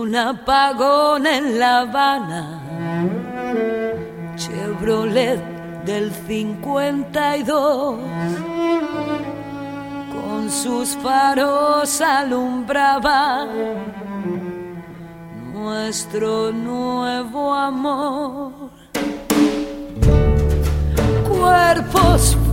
un apagón en La Habana, Chevrolet del 52, con sus faros alumbraba nuestro nuevo amor. Cuerpos